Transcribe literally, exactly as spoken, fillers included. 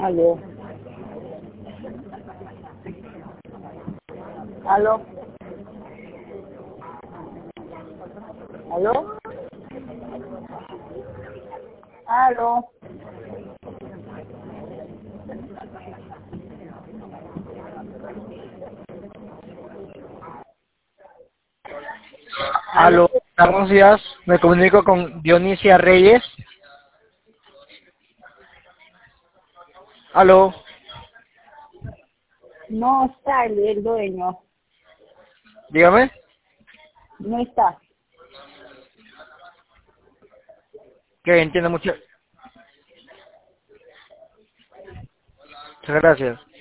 Aló. Aló. Aló. Aló. Aló. Aló, buenos días. Me comunico con Dionisia Reyes. Aló, No está el, el dueño. dígame. No está. Que entiendo mucho. Muchas gracias.